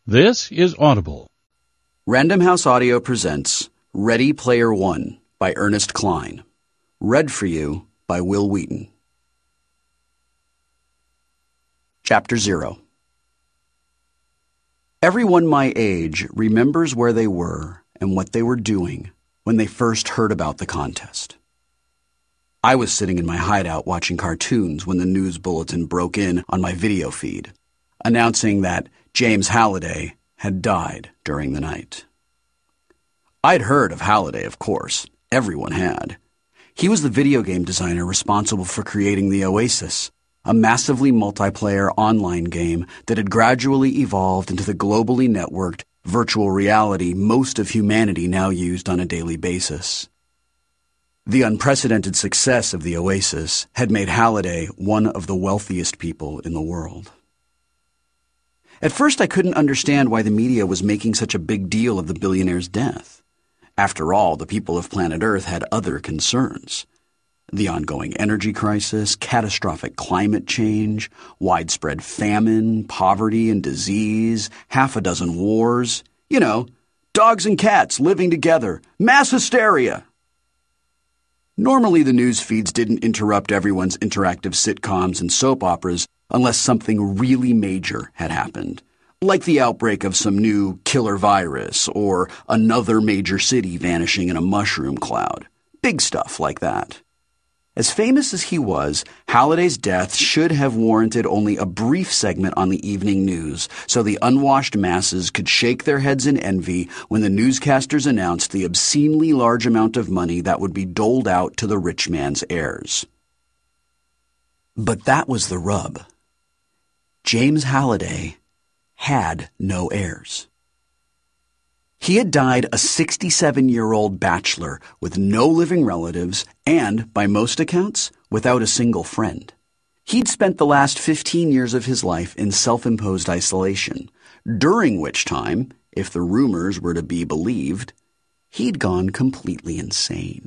This is Audible. Random House Audio presents Ready Player One by Ernest Cline. Read for you by Will Wheaton. Chapter 0. Everyone my age remembers where they were and what they were doing when they first heard about the contest. I was sitting in my hideout watching cartoons when the news bulletin broke in on my video feed, announcing that James Halliday had died during the night. I'd heard of Halliday, of course. Everyone had. He was the video game designer responsible for creating the Oasis, a massively multiplayer online game that had gradually evolved into the globally networked virtual reality most of humanity now used on a daily basis. The unprecedented success of the Oasis had made Halliday one of the wealthiest people in the world. At first, I couldn't understand why the media was making such a big deal of the billionaire's death. After all, the people of planet Earth had other concerns. The ongoing energy crisis, catastrophic climate change, widespread famine, poverty and disease, half a dozen wars. You know, dogs and cats living together, mass hysteria. Normally, the news feeds didn't interrupt everyone's interactive sitcoms and soap operas unless something really major had happened, like the outbreak of some new killer virus or another major city vanishing in a mushroom cloud. Big stuff like that. As famous as he was, Halliday's death should have warranted only a brief segment on the evening news so the unwashed masses could shake their heads in envy when the newscasters announced the obscenely large amount of money that would be doled out to the rich man's heirs. But that was the rub. James Halliday had no heirs. He had died a 67-year-old bachelor with no living relatives and, by most accounts, without a single friend. He'd spent the last 15 years of his life in self-imposed isolation, during which time, if the rumors were to be believed, he'd gone completely insane.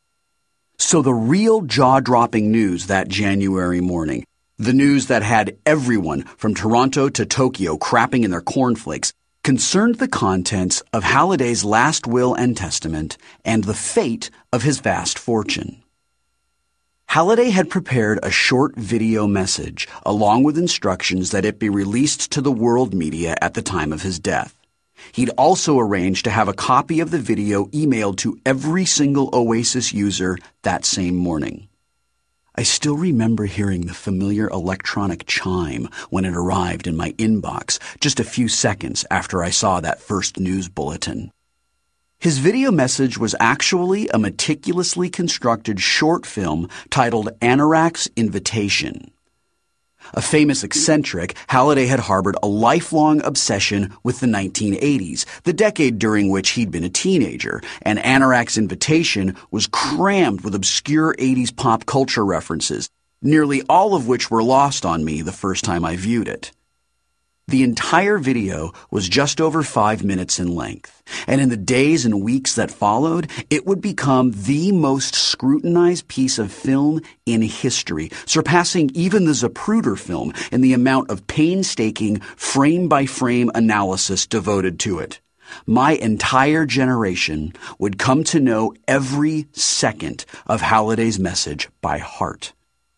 So the real jaw-dropping news that January morning, the news that had everyone from Toronto to Tokyo crapping in their cornflakes, concerned the contents of Halliday's last will and testament and the fate of his vast fortune. Halliday had prepared a short video message along with instructions that it be released to the world media at the time of his death. He'd also arranged to have a copy of the video emailed to every single Oasis user that same morning. I still remember hearing the familiar electronic chime when it arrived in my inbox just a few seconds after I saw that first news bulletin. His video message was actually a meticulously constructed short film titled Anorak's Invitation. A famous eccentric, Halliday had harbored a lifelong obsession with the 1980s, the decade during which he'd been a teenager, and Anorak's Invitation was crammed with obscure 80s pop culture references, nearly all of which were lost on me the first time I viewed it. The entire video was just over 5 minutes in length, and in the days and weeks that followed, it would become the most scrutinized piece of film in history, surpassing even the Zapruder film in the amount of painstaking, frame-by-frame analysis devoted to it. My entire generation would come to know every second of Halliday's message by heart.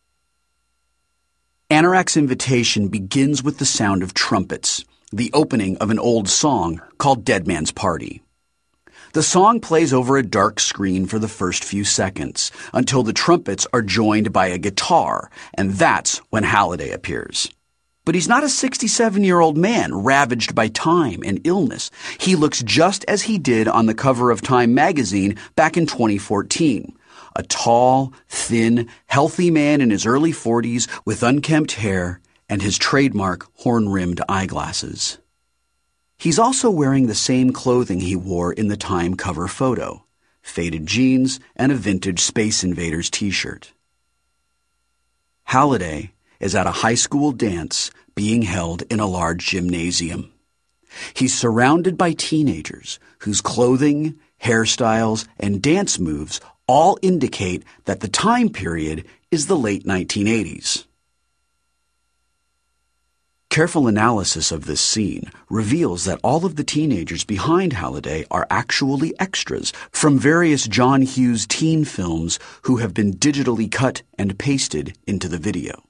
Anorak's Invitation begins with the sound of trumpets, the opening of an old song called Dead Man's Party. The song plays over a dark screen for the first few seconds, until the trumpets are joined by a guitar, and that's when Halliday appears. But he's not a 67-year-old man ravaged by time and illness. He looks just as he did on the cover of Time magazine back in 2014. A tall, thin, healthy man in his early 40s with unkempt hair and his trademark horn-rimmed eyeglasses. He's also wearing the same clothing he wore in the Time cover photo, faded jeans and a vintage Space Invaders t-shirt. Halliday is at a high school dance being held in a large gymnasium. He's surrounded by teenagers whose clothing, hairstyles, and dance moves all indicate that the time period is the late 1980s. Careful analysis of this scene reveals that all of the teenagers behind Halliday are actually extras from various John Hughes teen films who have been digitally cut and pasted into the video.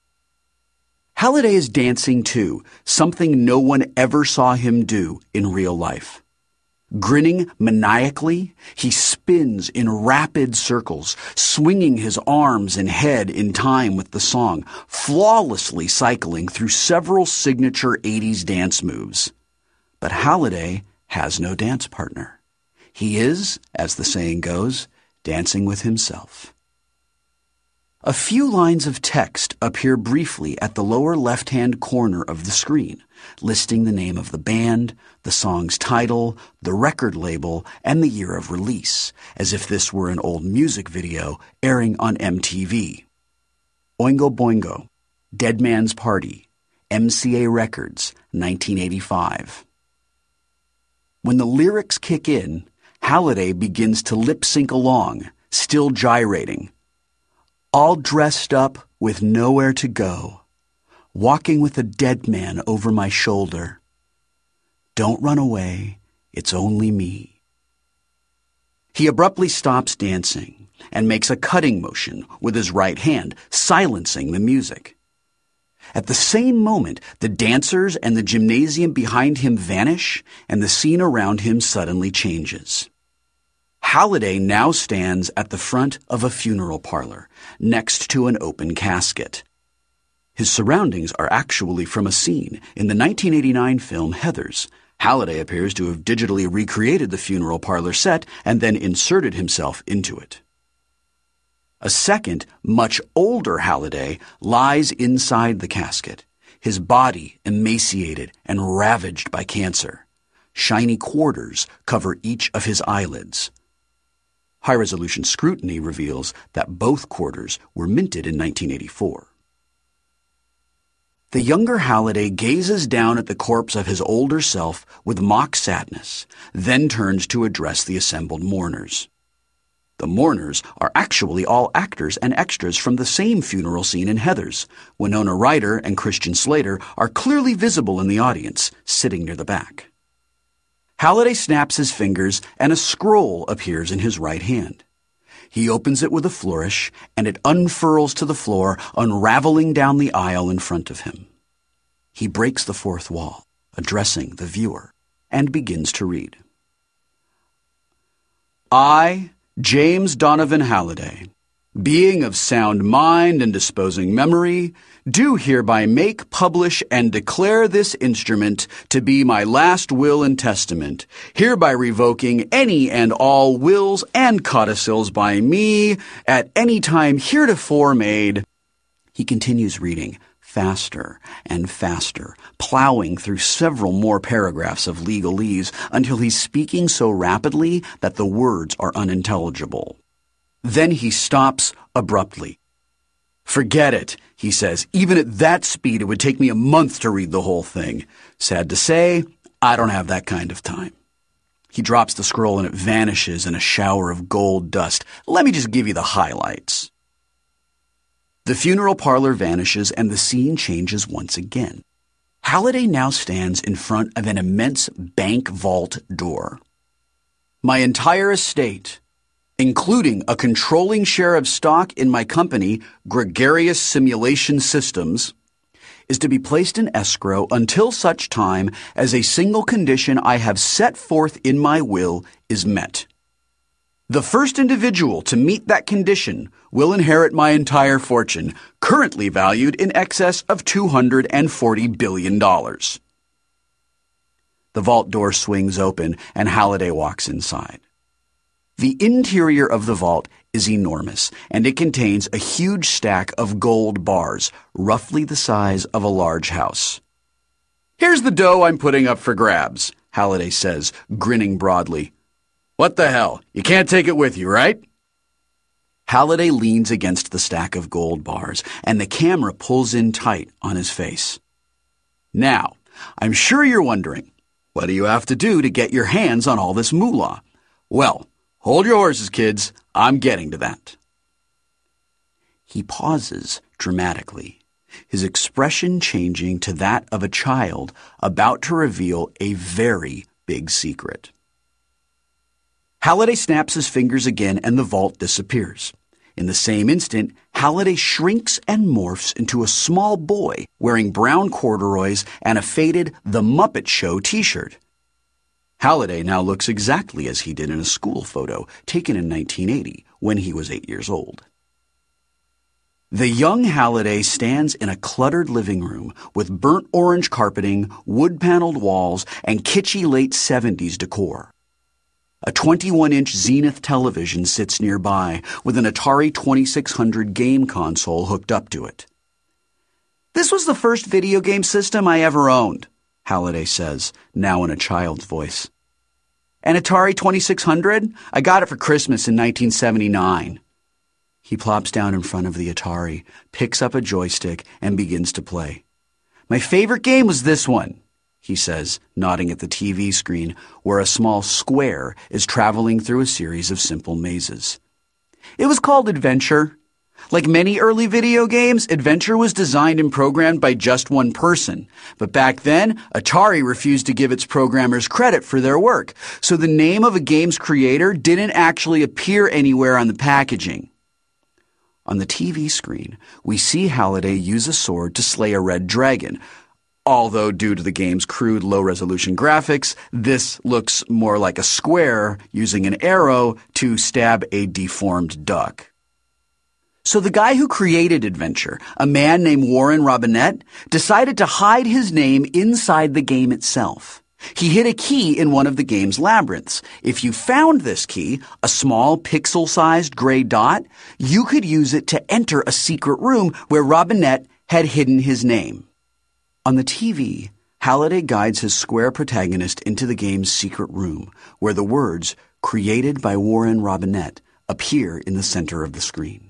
Halliday is dancing too, something no one ever saw him do in real life. Grinning maniacally, he spins in rapid circles, swinging his arms and head in time with the song, flawlessly cycling through several signature 80s dance moves. But Halliday has no dance partner. He is, as the saying goes, dancing with himself. A few lines of text appear briefly at the lower left-hand corner of the screen, listing the name of the band, the song's title, the record label, and the year of release, as if this were an old music video airing on MTV. Oingo Boingo, Dead Man's Party, MCA Records, 1985. When the lyrics kick in, Halliday begins to lip-sync along, still gyrating. All dressed up with nowhere to go, walking with a dead man over my shoulder. Don't run away, it's only me. He abruptly stops dancing and makes a cutting motion with his right hand, silencing the music. At the same moment, the dancers and the gymnasium behind him vanish, and the scene around him suddenly changes. Halliday now stands at the front of a funeral parlor, next to an open casket. His surroundings are actually from a scene in the 1989 film Heathers. Halliday appears to have digitally recreated the funeral parlor set and then inserted himself into it. A second, much older Halliday lies inside the casket, his body emaciated and ravaged by cancer. Shiny quarters cover each of his eyelids. High-resolution scrutiny reveals that both quarters were minted in 1984. The younger Halliday gazes down at the corpse of his older self with mock sadness, then turns to address the assembled mourners. The mourners are actually all actors and extras from the same funeral scene in Heathers. Winona Ryder and Christian Slater are clearly visible in the audience, sitting near the back. Halliday snaps his fingers, and a scroll appears in his right hand. He opens it with a flourish, and it unfurls to the floor, unraveling down the aisle in front of him. He breaks the fourth wall, addressing the viewer, and begins to read. I, James Donovan Halliday, being of sound mind and disposing memory, do hereby make, publish, and declare this instrument to be my last will and testament, hereby revoking any and all wills and codicils by me at any time heretofore made. He continues reading, faster and faster, plowing through several more paragraphs of legalese until he's speaking so rapidly that the words are unintelligible. Then he stops abruptly. Forget it, he says. Even at that speed, it would take me a month to read the whole thing. Sad to say, I don't have that kind of time. He drops the scroll and it vanishes in a shower of gold dust. Let me just give you the highlights. The funeral parlor vanishes and the scene changes once again. Halliday now stands in front of an immense bank vault door. My entire estate, including a controlling share of stock in my company, Gregarious Simulation Systems, is to be placed in escrow until such time as a single condition I have set forth in my will is met. The first individual to meet that condition will inherit my entire fortune, currently valued in excess of $240 billion. The vault door swings open and Halliday walks inside. The interior of the vault is enormous, and it contains a huge stack of gold bars, roughly the size of a large house. Here's the dough I'm putting up for grabs, Halliday says, grinning broadly. What the hell? You can't take it with you, right? Halliday leans against the stack of gold bars, and the camera pulls in tight on his face. Now, I'm sure you're wondering, what do you have to do to get your hands on all this moolah? Well, hold your horses, kids. I'm getting to that. He pauses dramatically. his expression changing to that of a child about to reveal a very big secret. Halliday snaps his fingers again and the vault disappears. In the same instant, Halliday shrinks and morphs into a small boy wearing brown corduroys and a faded The Muppet Show t-shirt. Halliday now looks exactly as he did in a school photo taken in 1980 when he was 8 years old. The young Halliday stands in a cluttered living room with burnt orange carpeting, wood-paneled walls, and kitschy late 70s decor. A 21-inch Zenith television sits nearby with an Atari 2600 game console hooked up to it. "This was the first video game system I ever owned," Halliday says, now in a child's voice. "An Atari 2600? I got it for Christmas in 1979. He plops down in front of the Atari, picks up a joystick, and begins to play. "My favorite game was this one," he says, nodding at the TV screen where a small square is traveling through a series of simple mazes. "It was called Adventure. Like many early video games, Adventure was designed and programmed by just one person. But back then, Atari refused to give its programmers credit for their work, so the name of a game's creator didn't actually appear anywhere on the packaging." On the TV screen, we see Halliday use a sword to slay a red dragon, although due to the game's crude low-resolution graphics, this looks more like a square using an arrow to stab a deformed duck. So the guy who created Adventure, a man named Warren Robinett, decided to hide his name inside the game itself. He hid a key in one of the game's labyrinths. If you found this key, a small pixel-sized gray dot, you could use it to enter a secret room where Robinett had hidden his name. On the TV, Halliday guides his square protagonist into the game's secret room, where the words, "Created by Warren Robinett," appear in the center of the screen.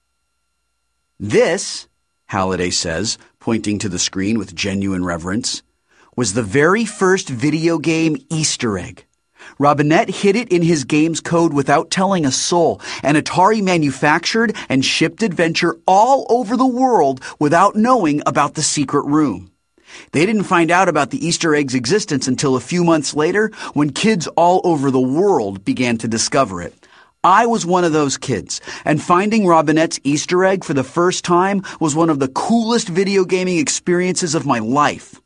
"This," Halliday says, pointing to the screen with genuine reverence, "was the very first video game Easter egg. Robinett hid it in his game's code without telling a soul, and Atari manufactured and shipped Adventure all over the world without knowing about the secret room. They didn't find out about the Easter egg's existence until a few months later when kids all over the world began to discover it. I was one of those kids, and finding Robinett's Easter egg for the first time was one of the coolest video gaming experiences of my life."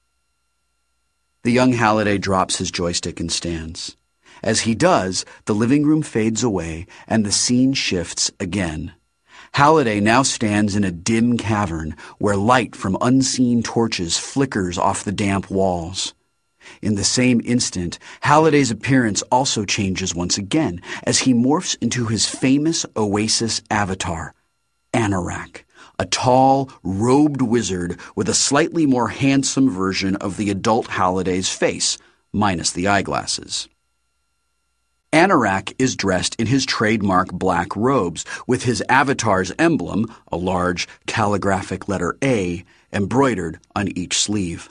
The young Halliday drops his joystick and stands. As he does, the living room fades away and the scene shifts again. Halliday now stands in a dim cavern where light from unseen torches flickers off the damp walls. In the same instant, Halliday's appearance also changes once again as he morphs into his famous Oasis avatar, Anorak, a tall, robed wizard with a slightly more handsome version of the adult Halliday's face, minus the eyeglasses. Anorak is dressed in his trademark black robes with his avatar's emblem, a large calligraphic letter A, embroidered on each sleeve.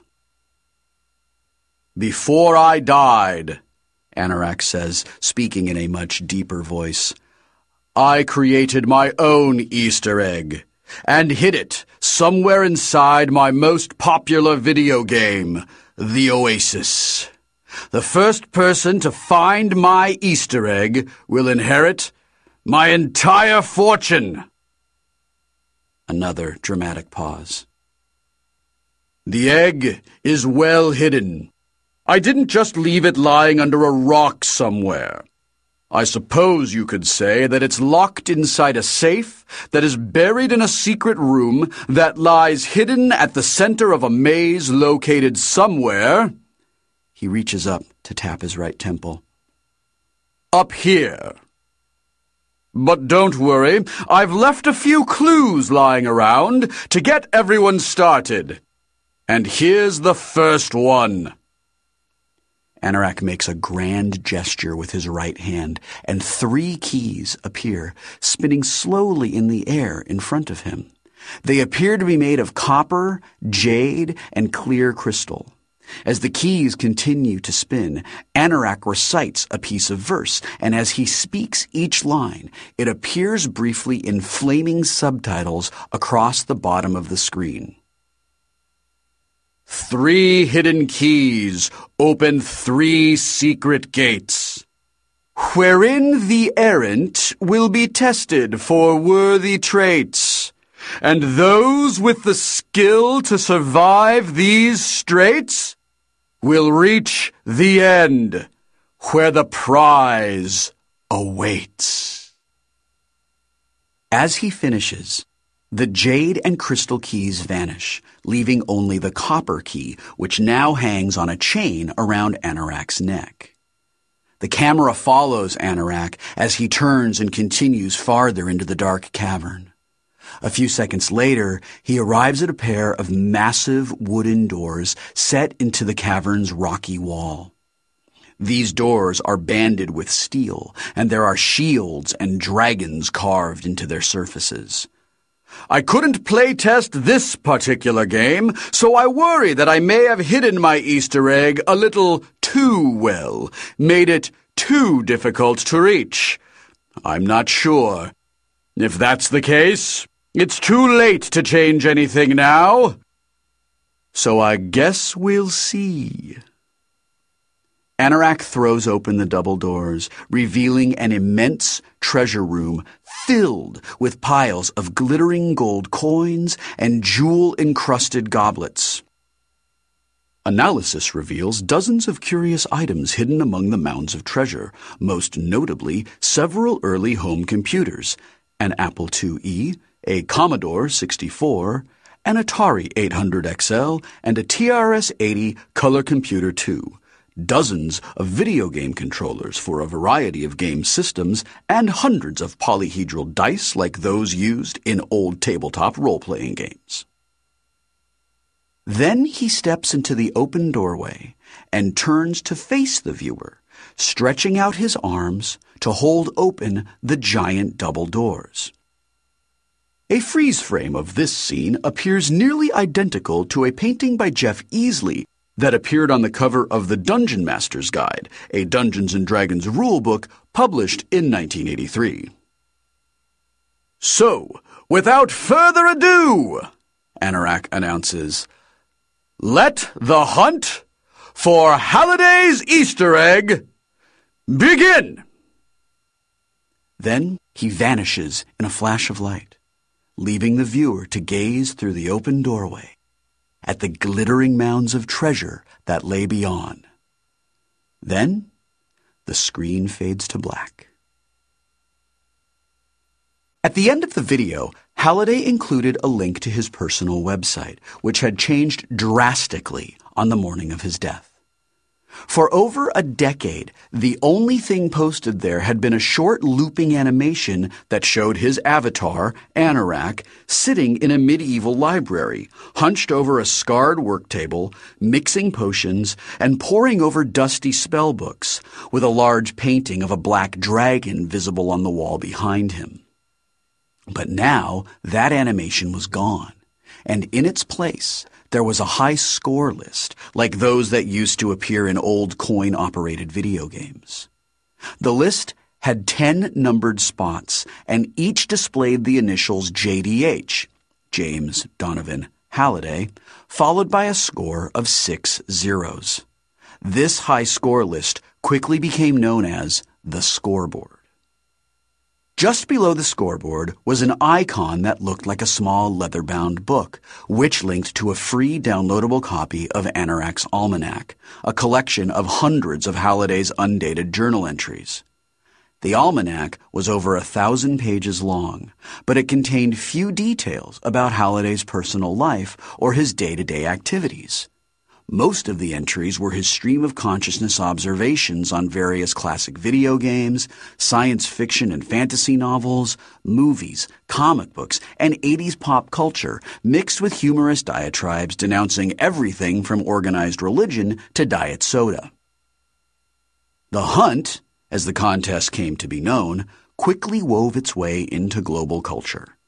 "Before I died," Anorak says, speaking in a much deeper voice, "I created my own Easter egg and hid it somewhere inside my most popular video game, The Oasis. The first person to find my Easter egg will inherit my entire fortune." Another dramatic pause. "The egg is well hidden. I didn't just leave it lying under a rock somewhere. I suppose you could say that it's locked inside a safe that is buried in a secret room that lies hidden at the center of a maze located somewhere." He reaches up to tap his right temple. "Up here. But don't worry, I've left a few clues lying around to get everyone started. And here's the first one." Anorak makes a grand gesture with his right hand, and 3 keys appear, spinning slowly in the air in front of him. They appear to be made of copper, jade, and clear crystal. As the keys continue to spin, Anorak recites a piece of verse, and as he speaks each line, it appears briefly in flaming subtitles across the bottom of the screen. 3 hidden keys open 3 secret gates, wherein the errant will be tested for worthy traits, and those with the skill to survive these straits will reach the end, where the prize awaits. As he finishes, the jade and crystal keys vanish, leaving only the copper key, which now hangs on a chain around Anorak's neck. The camera follows Anorak as he turns and continues farther into the dark cavern. A few seconds later, he arrives at a pair of massive wooden doors set into the cavern's rocky wall. These doors are banded with steel, and there are shields and dragons carved into their surfaces. I couldn't playtest this particular game, so I worry that I may have hidden my Easter egg a little too well, made it too difficult to reach. I'm not sure. If that's the case, it's too late to change anything now. So I guess we'll see. Anorak throws open the double doors, revealing an immense treasure room filled with piles of glittering gold coins and jewel-encrusted goblets. Analysis reveals dozens of curious items hidden among the mounds of treasure, most notably several early home computers, an Apple IIe, a Commodore 64, an Atari 800XL, and a TRS-80 Color Computer 2. Dozens of video game controllers for a variety of game systems, and hundreds of polyhedral dice like those used in old tabletop role-playing games. Then he steps into the open doorway and turns to face the viewer, stretching out his arms to hold open the giant double doors. A freeze frame of this scene appears nearly identical to a painting by Jeff Easley that appeared on the cover of the Dungeon Master's Guide, a Dungeons & Dragons rulebook published in 1983. So, without further ado, Anorak announces, let the hunt for Halliday's Easter egg begin! Then he vanishes in a flash of light, leaving the viewer to gaze through the open doorway at the glittering mounds of treasure that lay beyond. Then, the screen fades to black. At the end of the video, Halliday included a link to his personal website, which had changed drastically on the morning of his death. For over a decade, the only thing posted there had been a short looping animation that showed his avatar, Anorak, sitting in a medieval library, hunched over a scarred work table, mixing potions, and poring over dusty spell books, with a large painting of a black dragon visible on the wall behind him. But now that animation was gone, and in its place there was a high score list, like those that used to appear in old coin-operated video games. The list had 10 numbered spots, and each displayed the initials JDH, James Donovan Halliday, followed by a score of 6 zeros. This high score list quickly became known as the scoreboard. Just below the scoreboard was an icon that looked like a small leather-bound book, which linked to a free downloadable copy of Anorak's Almanac, a collection of hundreds of Halliday's undated journal entries. The almanac was over 1,000 pages long, but it contained few details about Halliday's personal life or his day-to-day activities. Most of the entries were his stream of consciousness observations on various classic video games, science fiction and fantasy novels, movies, comic books, and 80s pop culture, mixed with humorous diatribes denouncing everything from organized religion to diet soda. The Hunt, as the contest came to be known, quickly wove its way into global culture.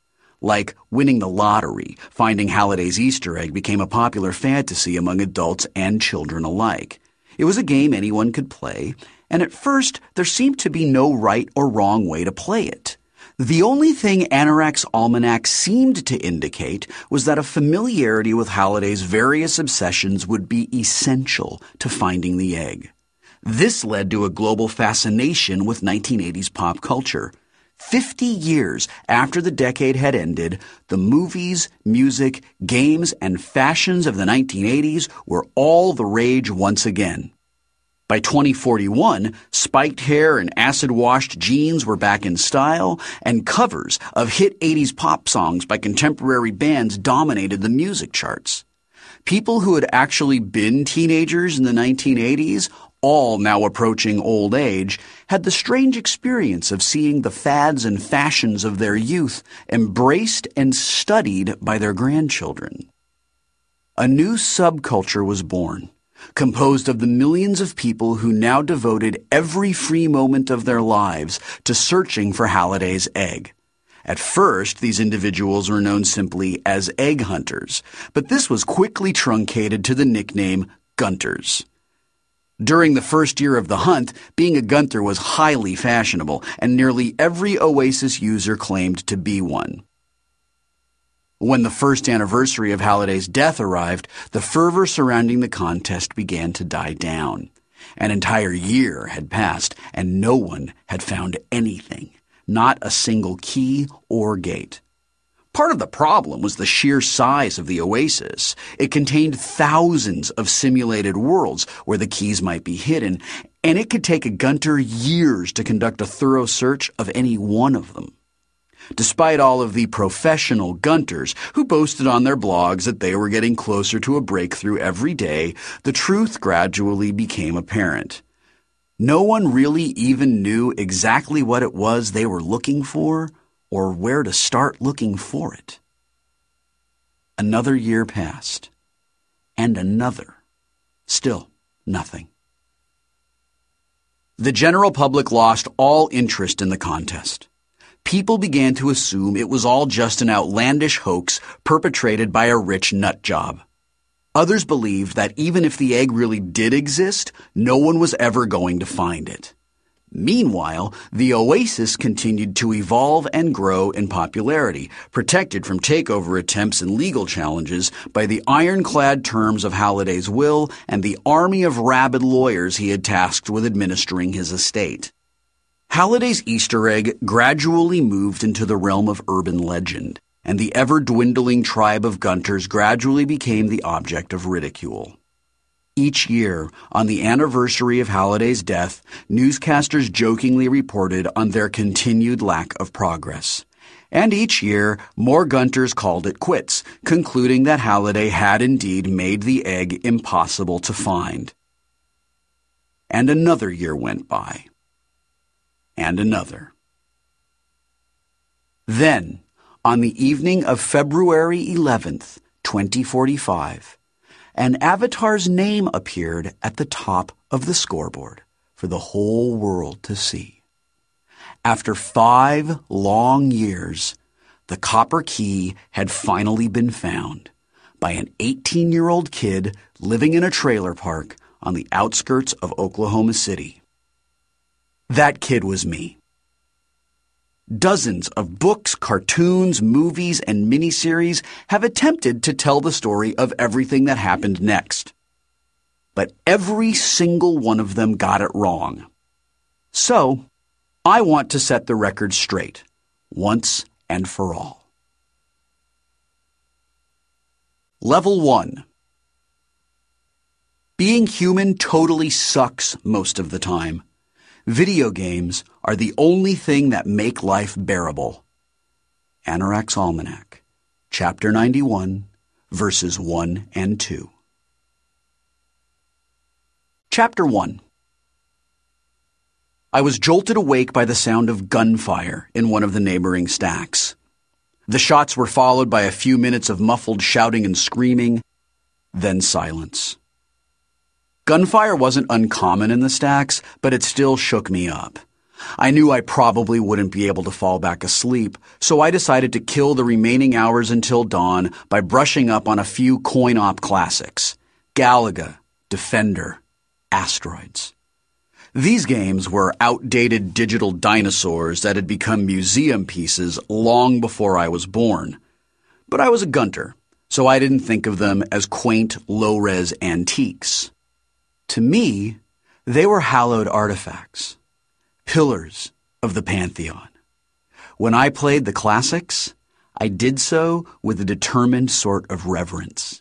Like winning the lottery, finding Halliday's Easter egg became a popular fantasy among adults and children alike. It was a game anyone could play, and at first there seemed to be no right or wrong way to play it. The only thing Anorak's Almanac seemed to indicate was that a familiarity with Halliday's various obsessions would be essential to finding the egg. This led to a global fascination with 1980s pop culture. 50 years after the decade had ended, the movies, music, games, and fashions of the 1980s were all the rage once again. By 2041, spiked hair and acid-washed jeans were back in style, and covers of hit 80s pop songs by contemporary bands dominated the music charts. People who had actually been teenagers in the 1980s, all now approaching old age, had the strange experience of seeing the fads and fashions of their youth embraced and studied by their grandchildren. A new subculture was born, composed of the millions of people who now devoted every free moment of their lives to searching for Halliday's egg. At first, these individuals were known simply as egg hunters, but this was quickly truncated to the nickname Gunters. During the first year of the hunt, being a Gunter was highly fashionable, and nearly every Oasis user claimed to be one. When the first anniversary of Halliday's death arrived, the fervor surrounding the contest began to die down. An entire year had passed, and no one had found anything, not a single key or gate. Part of the problem was the sheer size of the Oasis. It contained thousands of simulated worlds where the keys might be hidden, and it could take a Gunter years to conduct a thorough search of any one of them. Despite all of the professional Gunters who boasted on their blogs that they were getting closer to a breakthrough every day, the truth gradually became apparent. No one really even knew exactly what it was they were looking for or where to start looking for it. Another year passed, and another. Still nothing. The general public lost all interest in the contest. People began to assume it was all just an outlandish hoax perpetrated by a rich nut job. Others believed that even if the egg really did exist, no one was ever going to find it. Meanwhile, the Oasis continued to evolve and grow in popularity, protected from takeover attempts and legal challenges by the ironclad terms of Halliday's will and the army of rabid lawyers he had tasked with administering his estate. Halliday's Easter egg gradually moved into the realm of urban legend, and the ever-dwindling tribe of Gunters gradually became the object of ridicule. Each year, on the anniversary of Halliday's death, newscasters jokingly reported on their continued lack of progress. And each year, more Gunters called it quits, concluding that Halliday had indeed made the egg impossible to find. And another year went by. And another. Then, on the evening of February 11th, 2045, an avatar's name appeared at the top of the scoreboard for the whole world to see. After 5 long years, the copper key had finally been found by an 18-year-old kid living in a trailer park on the outskirts of Oklahoma City. That kid was me. Dozens of books, cartoons, movies, and miniseries have attempted to tell the story of everything that happened next. But every single one of them got it wrong. So, I want to set the record straight, once and for all. Level 1. Being human totally sucks most of the time. Video games are the only thing that make life bearable. Anorak's Almanac, Chapter 91, Verses 1 and 2. Chapter 1. I was jolted awake by the sound of gunfire in one of the neighboring stacks. The shots were followed by a few minutes of muffled shouting and screaming, then silence. Gunfire wasn't uncommon in the stacks, but it still shook me up. I knew I probably wouldn't be able to fall back asleep, so I decided to kill the remaining hours until dawn by brushing up on a few coin-op classics: Galaga, Defender, Asteroids. These games were outdated digital dinosaurs that had become museum pieces long before I was born. But I was a gunter, so I didn't think of them as quaint, low-res antiques. To me, they were hallowed artifacts, pillars of the pantheon. When I played the classics, I did so with a determined sort of reverence.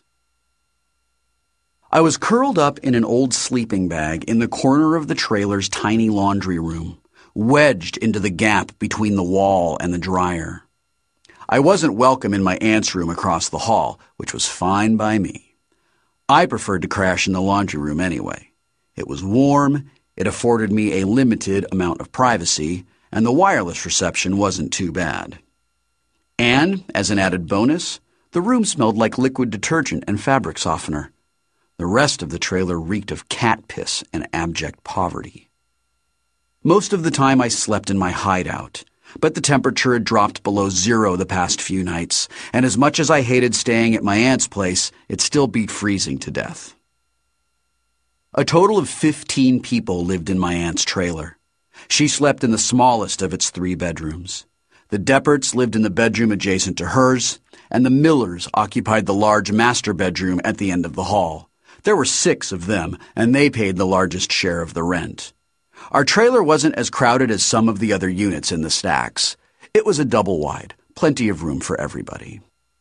I was curled up in an old sleeping bag in the corner of the trailer's tiny laundry room, wedged into the gap between the wall and the dryer. I wasn't welcome in my aunt's room across the hall, which was fine by me. I preferred to crash in the laundry room anyway. It was warm, it afforded me a limited amount of privacy, and the wireless reception wasn't too bad. And, as an added bonus, the room smelled like liquid detergent and fabric softener. The rest of the trailer reeked of cat piss and abject poverty. Most of the time I slept in my hideout, but the temperature had dropped below 0 the past few nights, and as much as I hated staying at my aunt's place, it still beat freezing to death. A total of 15 people lived in my aunt's trailer. She slept in the smallest of its 3 bedrooms. The Depperts lived in the bedroom adjacent to hers, and the Millers occupied the large master bedroom at the end of the hall. There were 6 of them, and they paid the largest share of the rent. Our trailer wasn't as crowded as some of the other units in the stacks. It was a double-wide, plenty of room for everybody.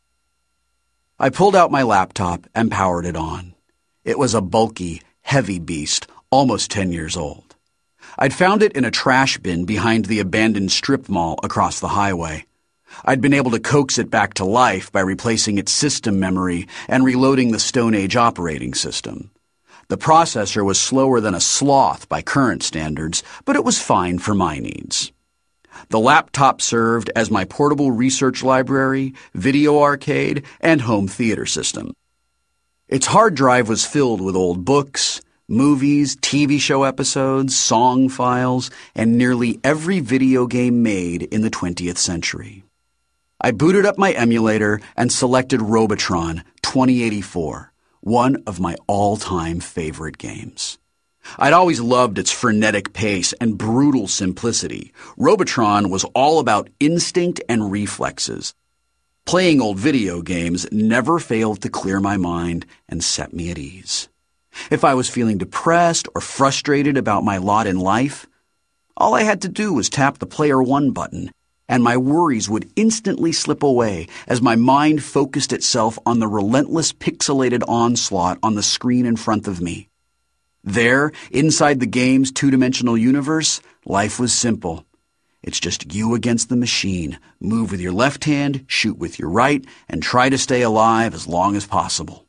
I pulled out my laptop and powered it on. It was a bulky, heavy beast, almost 10 years old. I'd found it in a trash bin behind the abandoned strip mall across the highway. I'd been able to coax it back to life by replacing its system memory and reloading the Stone Age operating system. The processor was slower than a sloth by current standards, but it was fine for my needs. The laptop served as my portable research library, video arcade, and home theater system. Its hard drive was filled with old books, movies, TV show episodes, song files, and nearly every video game made in the 20th century. I booted up my emulator and selected Robotron 2084, one of my all-time favorite games. I'd always loved its frenetic pace and brutal simplicity. Robotron was all about instinct and reflexes. Playing old video games never failed to clear my mind and set me at ease. If I was feeling depressed or frustrated about my lot in life, all I had to do was tap the Player 1 button, and my worries would instantly slip away as my mind focused itself on the relentless pixelated onslaught on the screen in front of me. There, inside the game's two-dimensional universe, life was simple. It's just you against the machine. Move with your left hand, shoot with your right, and try to stay alive as long as possible.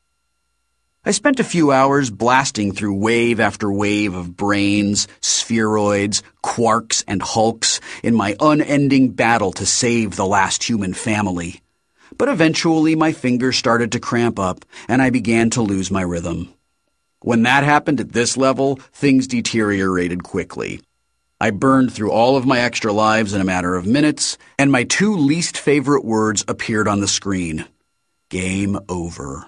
I spent a few hours blasting through wave after wave of brains, spheroids, quarks, and hulks in my unending battle to save the last human family. But eventually my fingers started to cramp up, and I began to lose my rhythm. When that happened at this level, things deteriorated quickly. I burned through all of my extra lives in a matter of minutes, and my 2 least favorite words appeared on the screen. Game over.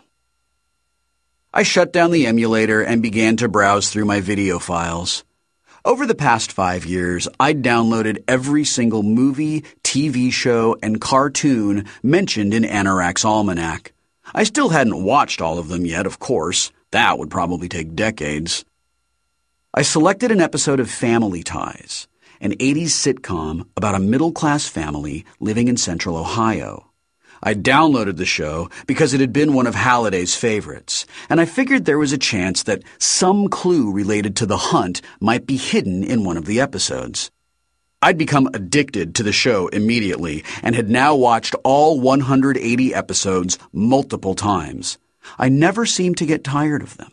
I shut down the emulator and began to browse through my video files. Over the past 5 years, I'd downloaded every single movie, TV show, and cartoon mentioned in Anorak's Almanac. I still hadn't watched all of them yet, of course. That would probably take decades. I selected an episode of Family Ties, an 80s sitcom about a middle-class family living in central Ohio. I downloaded the show because it had been one of Halliday's favorites, and I figured there was a chance that some clue related to the hunt might be hidden in one of the episodes. I'd become addicted to the show immediately and had now watched all 180 episodes multiple times. I never seemed to get tired of them.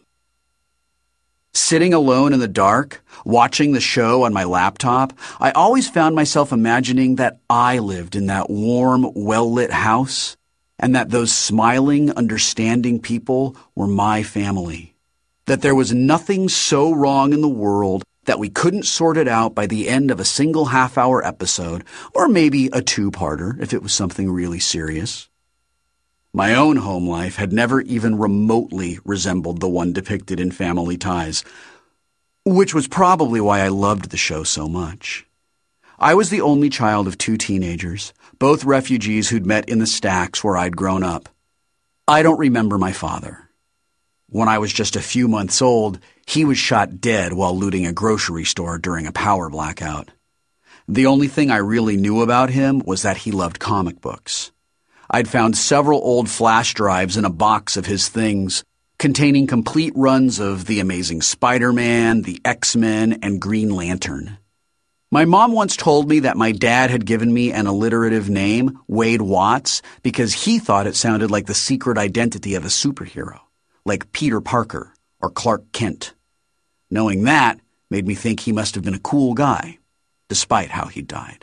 Sitting alone in the dark, watching the show on my laptop, I always found myself imagining that I lived in that warm, well-lit house, and that those smiling, understanding people were my family. That there was nothing so wrong in the world that we couldn't sort it out by the end of a single half-hour episode, or maybe a two-parter if it was something really serious. My own home life had never even remotely resembled the one depicted in Family Ties, which was probably why I loved the show so much. I was the only child of two teenagers, both refugees who'd met in the stacks where I'd grown up. I don't remember my father. When I was just a few months old, he was shot dead while looting a grocery store during a power blackout. The only thing I really knew about him was that he loved comic books. I'd found several old flash drives in a box of his things, containing complete runs of The Amazing Spider-Man, The X-Men, and Green Lantern. My mom once told me that my dad had given me an alliterative name, Wade Watts, because he thought it sounded like the secret identity of a superhero, like Peter Parker or Clark Kent. Knowing that made me think he must have been a cool guy, despite how he died.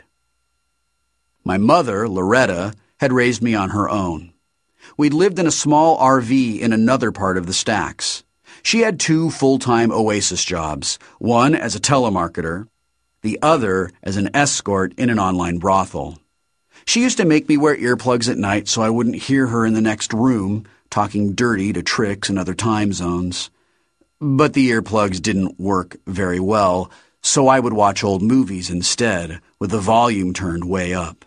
My mother, Loretta, had raised me on her own. We'd lived in a small RV in another part of the stacks. She had 2 full-time Oasis jobs, one as a telemarketer, the other as an escort in an online brothel. She used to make me wear earplugs at night so I wouldn't hear her in the next room, talking dirty to tricks in other time zones. But the earplugs didn't work very well, so I would watch old movies instead, with the volume turned way up.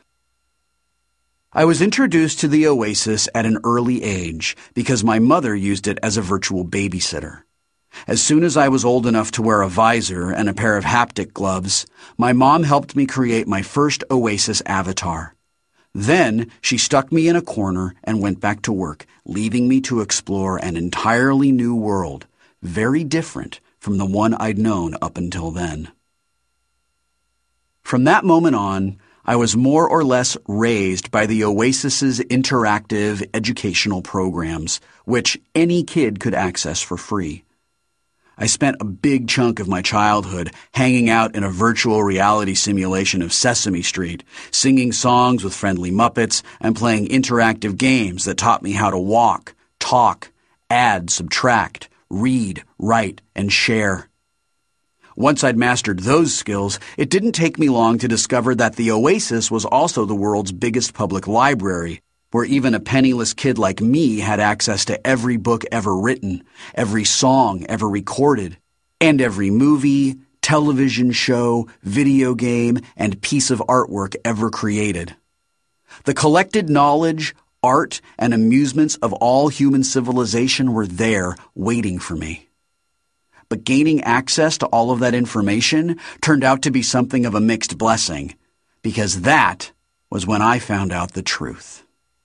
I was introduced to the Oasis at an early age because my mother used it as a virtual babysitter. As soon as I was old enough to wear a visor and a pair of haptic gloves, my mom helped me create my first Oasis avatar. Then she stuck me in a corner and went back to work, leaving me to explore an entirely new world, very different from the one I'd known up until then. From that moment on, I was more or less raised by the Oasis's interactive educational programs, which any kid could access for free. I spent a big chunk of my childhood hanging out in a virtual reality simulation of Sesame Street, singing songs with friendly Muppets, and playing interactive games that taught me how to walk, talk, add, subtract, read, write, and share. Once I'd mastered those skills, it didn't take me long to discover that the Oasis was also the world's biggest public library, where even a penniless kid like me had access to every book ever written, every song ever recorded, and every movie, television show, video game, and piece of artwork ever created. The collected knowledge, art, and amusements of all human civilization were there, waiting for me. But gaining access to all of that information turned out to be something of a mixed blessing, because that was when I found out the truth.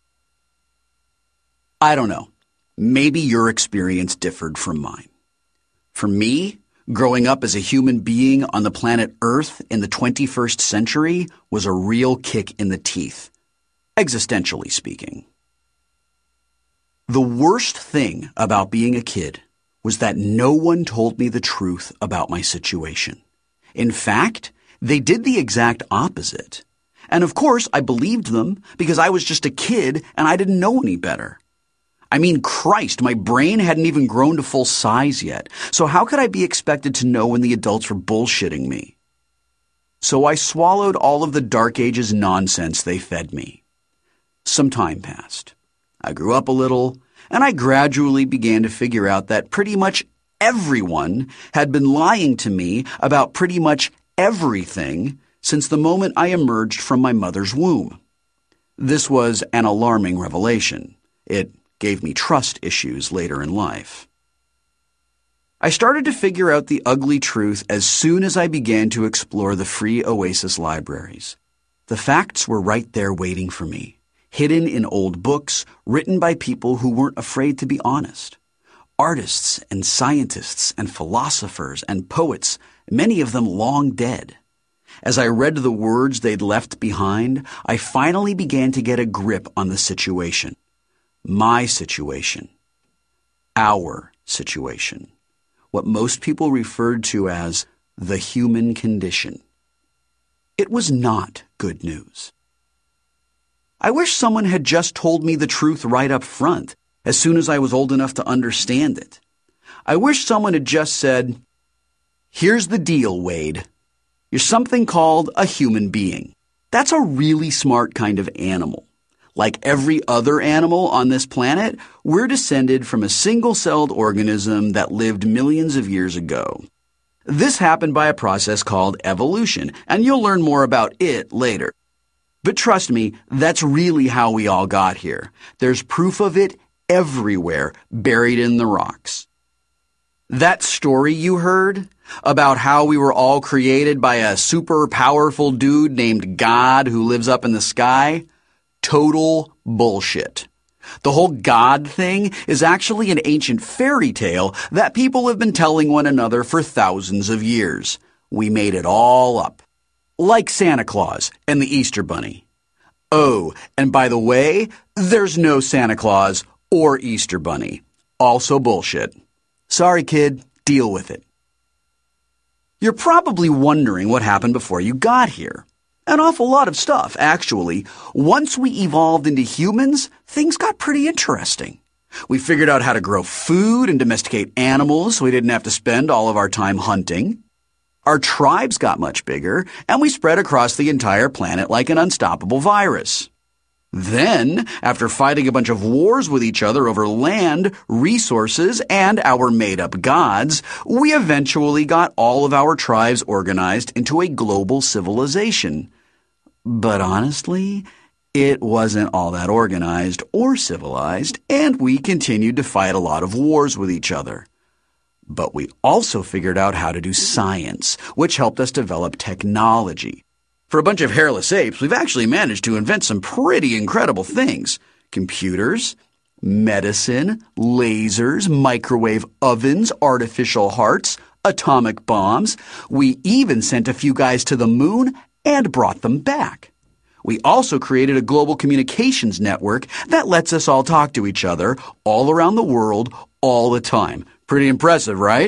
I don't know. Maybe your experience differed from mine. For me, growing up as a human being on the planet Earth in the 21st century was a real kick in the teeth, existentially speaking. The worst thing about being a kid was that no one told me the truth about my situation. In fact, they did the exact opposite. And of course, I believed them because I was just a kid and I didn't know any better. I mean, Christ, my brain hadn't even grown to full size yet, so how could I be expected to know when the adults were bullshitting me? So I swallowed all of the Dark Ages nonsense they fed me. Some time passed. I grew up a little, and I gradually began to figure out that pretty much everyone had been lying to me about pretty much everything since the moment I emerged from my mother's womb. This was an alarming revelation. It gave me trust issues later in life. I started to figure out the ugly truth as soon as I began to explore the free Oasis libraries. The facts were right there waiting for me, hidden in old books written by people who weren't afraid to be honest. Artists and scientists and philosophers and poets, many of them long dead. As I read the words they'd left behind, I finally began to get a grip on the situation. My situation. Our situation. What most people referred to as the human condition. It was not good news. I wish someone had just told me the truth right up front, as soon as I was old enough to understand it. I wish someone had just said, Here's the deal, Wade. You're something called a human being. That's a really smart kind of animal. Like every other animal on this planet, we're descended from a single-celled organism that lived millions of years ago. This happened by a process called evolution, and you'll learn more about it later. But trust me, that's really how we all got here. There's proof of it everywhere, buried in the rocks. That story you heard about how we were all created by a super powerful dude named God who lives up in the sky? Total bullshit. The whole God thing is actually an ancient fairy tale that people have been telling one another for thousands of years. We made it all up. Like Santa Claus and the Easter Bunny. Oh, and by the way, there's no Santa Claus or Easter Bunny. Also bullshit. Sorry, kid. Deal with it. You're probably wondering what happened before you got here. An awful lot of stuff, actually. Once we evolved into humans, things got pretty interesting. We figured out how to grow food and domesticate animals so we didn't have to spend all of our time hunting. Our tribes got much bigger, and we spread across the entire planet like an unstoppable virus. Then, after fighting a bunch of wars with each other over land, resources, and our made-up gods, we eventually got all of our tribes organized into a global civilization. But honestly, it wasn't all that organized or civilized, and we continued to fight a lot of wars with each other. But we also figured out how to do science, which helped us develop technology. For a bunch of hairless apes, we've actually managed to invent some pretty incredible things. Computers, medicine, lasers, microwave ovens, artificial hearts, atomic bombs. We even sent a few guys to the moon and brought them back. We also created a global communications network that lets us all talk to each other all around the world all the time. Pretty impressive, right?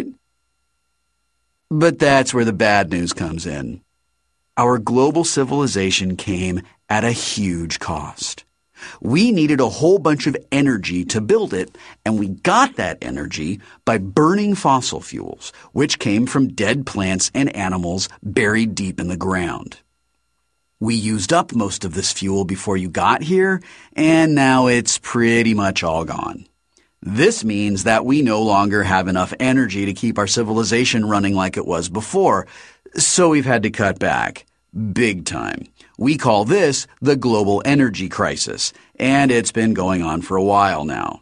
But that's where the bad news comes in. Our global civilization came at a huge cost. We needed a whole bunch of energy to build it, and we got that energy by burning fossil fuels, which came from dead plants and animals buried deep in the ground. We used up most of this fuel before you got here, and now it's pretty much all gone. This means that we no longer have enough energy to keep our civilization running like it was before, so we've had to cut back. Big time. We call this the global energy crisis, and it's been going on for a while now.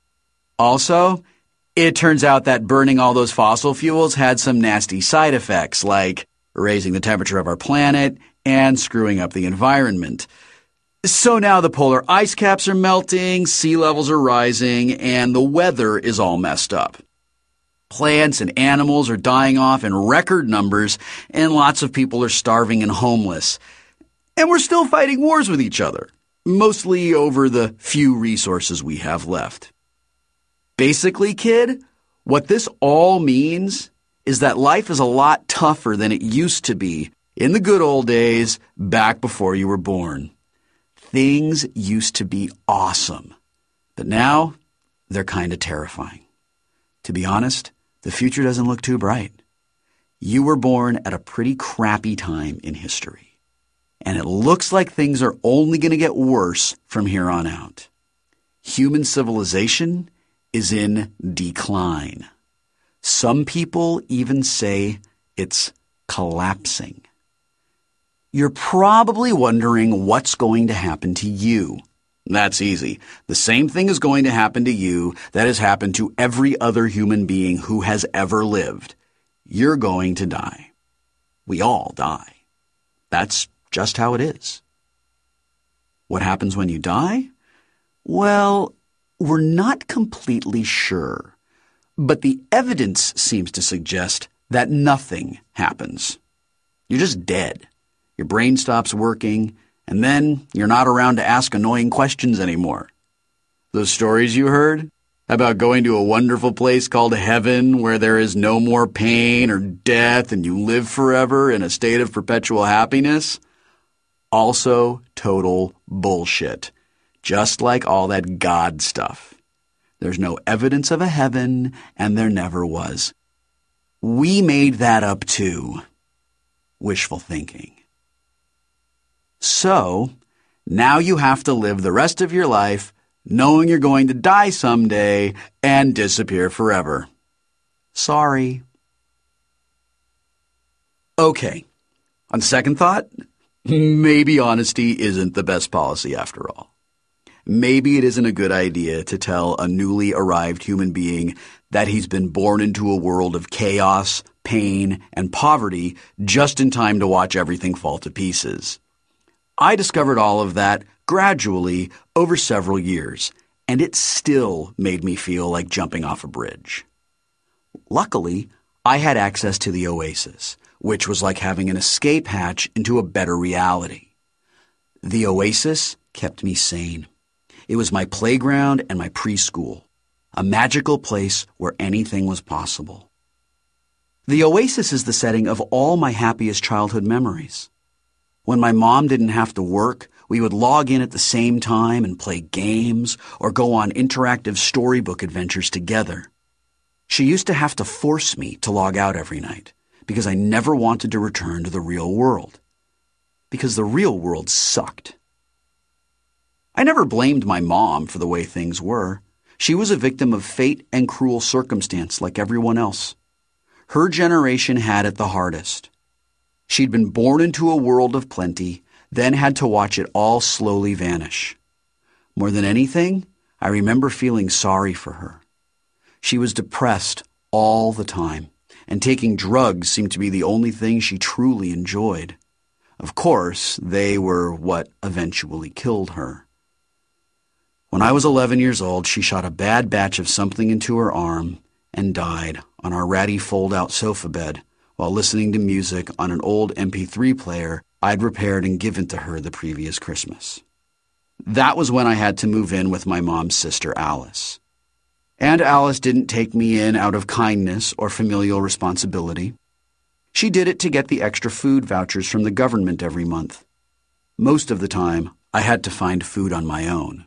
Also, it turns out that burning all those fossil fuels had some nasty side effects, like raising the temperature of our planet and screwing up the environment. So now the polar ice caps are melting, sea levels are rising, and the weather is all messed up. Plants and animals are dying off in record numbers, and lots of people are starving and homeless. And we're still fighting wars with each other, mostly over the few resources we have left. Basically, kid, what this all means is that life is a lot tougher than it used to be in the good old days back before you were born. Things used to be awesome, but now they're kind of terrifying. To be honest, the future doesn't look too bright. You were born at a pretty crappy time in history, and it looks like things are only going to get worse from here on out. Human civilization is in decline. Some people even say it's collapsing. You're probably wondering what's going to happen to you. That's easy. The same thing is going to happen to you that has happened to every other human being who has ever lived. You're going to die. We all die. That's just how it is. What happens when you die? Well, we're not completely sure, but the evidence seems to suggest that nothing happens. You're just dead. Your brain stops working, and then you're not around to ask annoying questions anymore. Those stories you heard about going to a wonderful place called heaven where there is no more pain or death and you live forever in a state of perpetual happiness? Also total bullshit. Just like all that God stuff. There's no evidence of a heaven, and there never was. We made that up too. Wishful thinking. So, now you have to live the rest of your life knowing you're going to die someday and disappear forever. Sorry. Okay, on second thought, maybe honesty isn't the best policy after all. Maybe it isn't a good idea to tell a newly arrived human being that he's been born into a world of chaos, pain, and poverty just in time to watch everything fall to pieces. I discovered all of that gradually over several years, and it still made me feel like jumping off a bridge. Luckily, I had access to the Oasis, which was like having an escape hatch into a better reality. The Oasis kept me sane. It was my playground and my preschool, a magical place where anything was possible. The Oasis is the setting of all my happiest childhood memories. When my mom didn't have to work, we would log in at the same time and play games or go on interactive storybook adventures together. She used to have to force me to log out every night because I never wanted to return to the real world. Because the real world sucked. I never blamed my mom for the way things were. She was a victim of fate and cruel circumstance like everyone else. Her generation had it the hardest. She'd been born into a world of plenty, then had to watch it all slowly vanish. More than anything, I remember feeling sorry for her. She was depressed all the time, and taking drugs seemed to be the only thing she truly enjoyed. Of course, they were what eventually killed her. When I was 11 years old, she shot a bad batch of something into her arm and died on our ratty fold-out sofa bed while listening to music on an old MP3 player I'd repaired and given to her the previous Christmas. That was when I had to move in with my mom's sister, Alice. And Alice didn't take me in out of kindness or familial responsibility. She did it to get the extra food vouchers from the government every month. Most of the time, I had to find food on my own.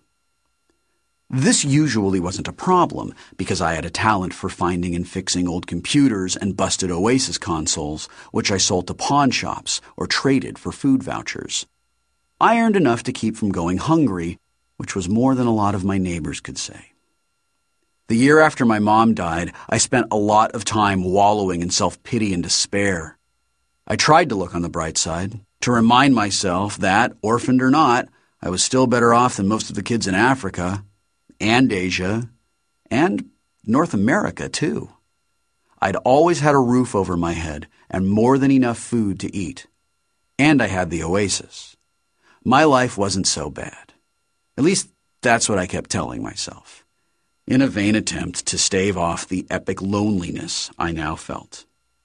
This usually wasn't a problem because I had a talent for finding and fixing old computers and busted Oasis consoles, which I sold to pawn shops or traded for food vouchers. I earned enough to keep from going hungry, which was more than a lot of my neighbors could say. The year after my mom died, I spent a lot of time wallowing in self-pity and despair. I tried to look on the bright side, to remind myself that, orphaned or not, I was still better off than most of the kids in Africa, and Asia, and North America, too. I'd always had a roof over my head and more than enough food to eat. And I had the Oasis. My life wasn't so bad. At least, that's what I kept telling myself, in a vain attempt to stave off the epic loneliness I now felt.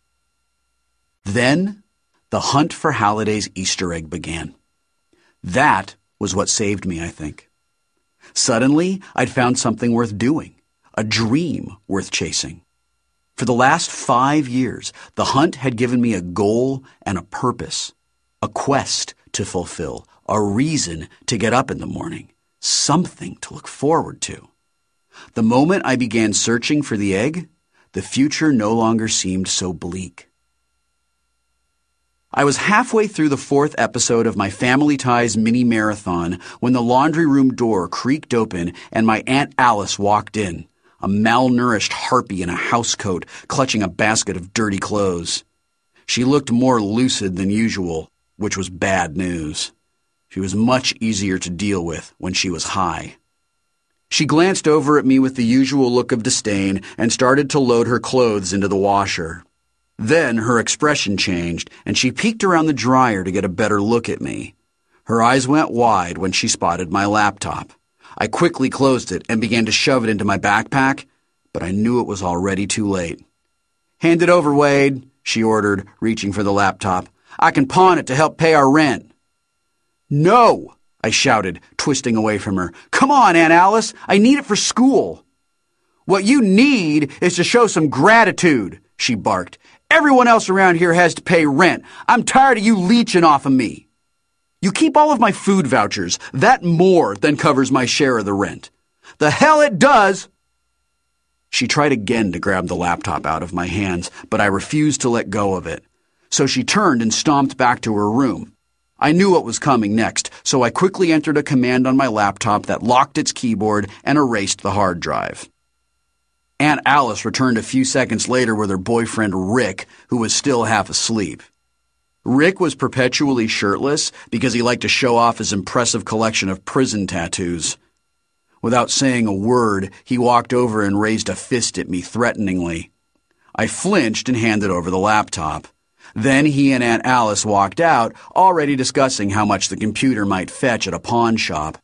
Then, the hunt for Halliday's Easter egg began. That was what saved me, I think. Suddenly, I'd found something worth doing, a dream worth chasing. For the last 5 years, the hunt had given me a goal and a purpose, a quest to fulfill, a reason to get up in the morning, something to look forward to. The moment I began searching for the egg, the future no longer seemed so bleak. I was halfway through the 4th episode of my Family Ties mini-marathon when the laundry room door creaked open and my Aunt Alice walked in, a malnourished harpy in a housecoat clutching a basket of dirty clothes. She looked more lucid than usual, which was bad news. She was much easier to deal with when she was high. She glanced over at me with the usual look of disdain and started to load her clothes into the washer. Then her expression changed, and she peeked around the dryer to get a better look at me. Her eyes went wide when she spotted my laptop. I quickly closed it and began to shove it into my backpack, but I knew it was already too late. "Hand it over, Wade," she ordered, reaching for the laptop. "I can pawn it to help pay our rent." "No!" I shouted, twisting away from her. "Come on, Aunt Alice, I need it for school." "What you need is to show some gratitude," she barked. "Everyone else around here has to pay rent. I'm tired of you leeching off of me. You keep all of my food vouchers. That more than covers my share of the rent." "The hell it does!" She tried again to grab the laptop out of my hands, but I refused to let go of it. So she turned and stomped back to her room. I knew what was coming next, so I quickly entered a command on my laptop that locked its keyboard and erased the hard drive. Aunt Alice returned a few seconds later with her boyfriend Rick, who was still half asleep. Rick was perpetually shirtless because he liked to show off his impressive collection of prison tattoos. Without saying a word, he walked over and raised a fist at me threateningly. I flinched and handed over the laptop. Then he and Aunt Alice walked out, already discussing how much the computer might fetch at a pawn shop.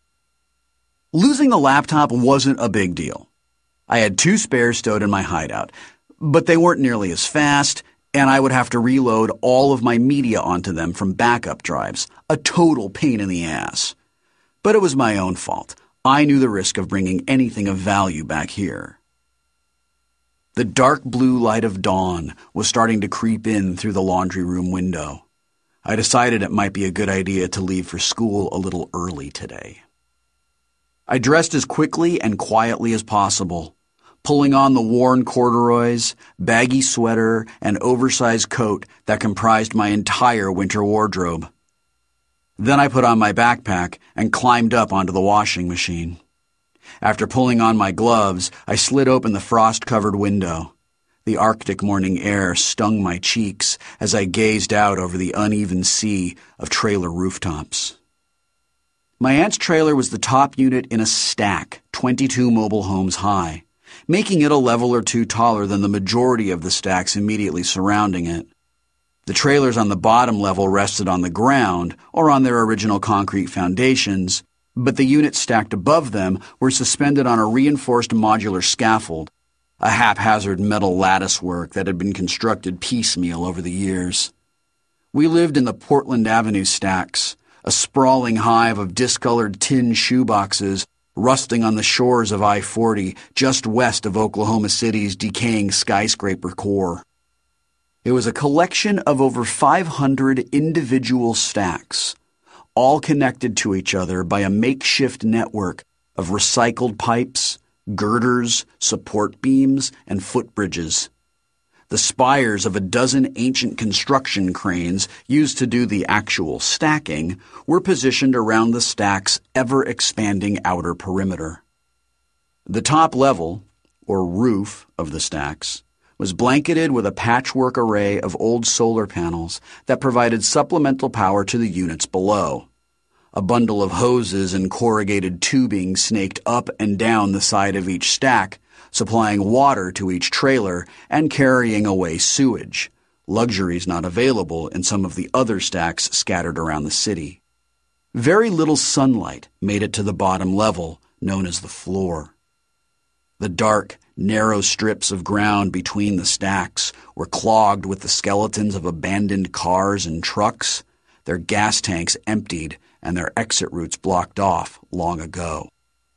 Losing the laptop wasn't a big deal. I had 2 spares stowed in my hideout, but they weren't nearly as fast, and I would have to reload all of my media onto them from backup drives, a total pain in the ass. But it was my own fault. I knew the risk of bringing anything of value back here. The dark blue light of dawn was starting to creep in through the laundry room window. I decided it might be a good idea to leave for school a little early today. I dressed as quickly and quietly as possible, pulling on the worn corduroys, baggy sweater, and oversized coat that comprised my entire winter wardrobe. Then I put on my backpack and climbed up onto the washing machine. After pulling on my gloves, I slid open the frost-covered window. The Arctic morning air stung my cheeks as I gazed out over the uneven sea of trailer rooftops. My aunt's trailer was the top unit in a stack, 22 mobile homes high, making it a level or 2 taller than the majority of the stacks immediately surrounding it. The trailers on the bottom level rested on the ground or on their original concrete foundations, but the units stacked above them were suspended on a reinforced modular scaffold, a haphazard metal latticework that had been constructed piecemeal over the years. We lived in the Portland Avenue stacks, a sprawling hive of discolored tin shoeboxes rusting on the shores of I-40 just west of Oklahoma City's decaying skyscraper core. It was a collection of over 500 individual stacks, all connected to each other by a makeshift network of recycled pipes, girders, support beams, and footbridges. The spires of a dozen ancient construction cranes used to do the actual stacking were positioned around the stack's ever-expanding outer perimeter. The top level, or roof, of the stacks was blanketed with a patchwork array of old solar panels that provided supplemental power to the units below. A bundle of hoses and corrugated tubing snaked up and down the side of each stack, supplying water to each trailer and carrying away sewage, luxuries not available in some of the other stacks scattered around the city. Very little sunlight made it to the bottom level, known as the floor. The dark, narrow strips of ground between the stacks were clogged with the skeletons of abandoned cars and trucks, their gas tanks emptied and their exit routes blocked off long ago.